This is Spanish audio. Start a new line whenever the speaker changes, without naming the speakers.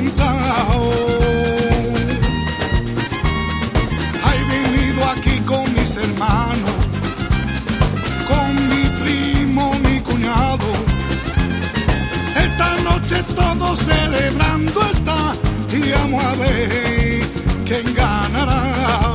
cansado. He venido aquí con mis hermanos, con mi primo, mi cuñado. Esta noche todos celebrando está y vamos a ver quién ganará.